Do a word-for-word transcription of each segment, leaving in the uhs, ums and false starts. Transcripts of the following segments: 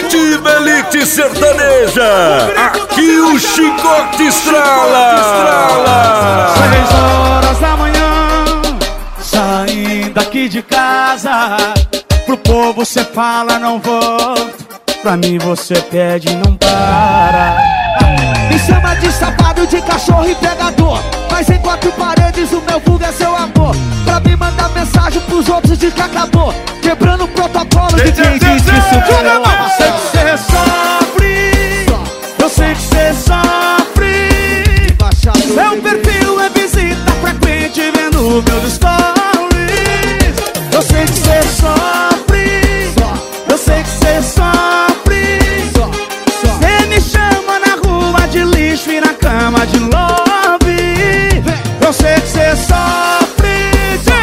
Time Elite Sertaneja, aqui o chicote estrala. Seis horas da manhã, saindo aqui de casa. Pro povo cê fala não volto, pra mim você pede e não para. Me chama de safado, de cachorro e pegador, mas em quatro paredes o meu vulgo é seu amor. Pra me mandar mensagem pros outros de que acabou, quebrando o protocolo de quem diz que superou. Eu sei que cê sofre, eu sei que cê sofre. Seu perfil é visita frequente vendo meus stories. Eu sei que cê sofre, eu sei que cê sofre. Cê me chama na rua de lixo e na cama de love. Eu sei que cê sofre.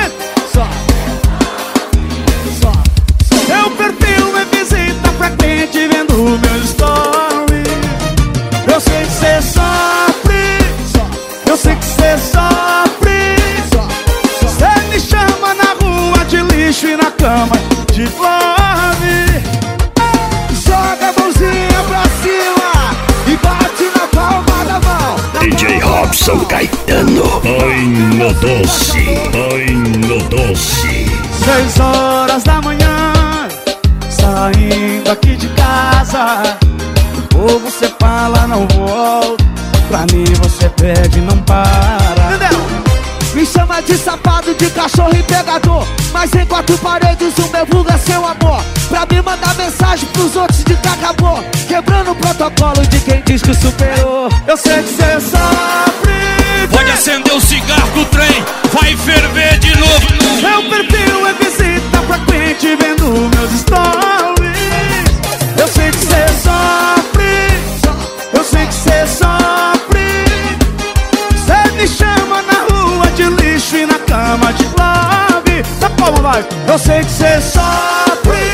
Seu perfil é visita frequente vendo meus stories. Eu sei que cê sofre, eu sei que cê sofre. Cê me chama na rua de lixo e na cama de love. Joga a mãozinha pra cima e bate na palma da mão. D J Robson Caetano, ai no doce, ai no doce. Seis horas da manhã, saindo aqui de casa. O povo cê fala não volto, pra mim você pede e não para. Entendeu? Me chama de safado, de cachorro e pegador, mas em quatro paredes o meu vulgo é seu amor. Pra me mandar mensagem pros outros de que acabou, quebrando o protocolo de quem diz que superou. Eu sei que cê sofre. Pode acender o cigarro do trem, vai ferver de novo. Meu perfil é visita frequente vendo meus stories. Eu sei que cê sofre, eu sei que cê sofre. Cê me chama na rua de lixo e na cama de love. Tá como vai? Eu sei que cê sofre.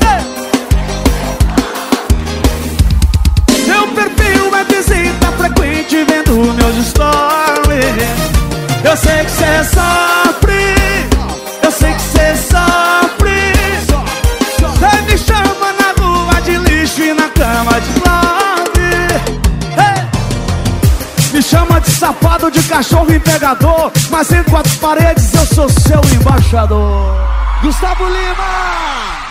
Meu perfil é visita frequente vendo meus stories. Eu sei que cê sofre, eu sei que cê sofre. Cê me chama na rua de lixo e na cama de love. Hey! Me chama de safado, de cachorro e pegador, mas em quatro paredes eu sou seu embaixador. Gustavo Lima!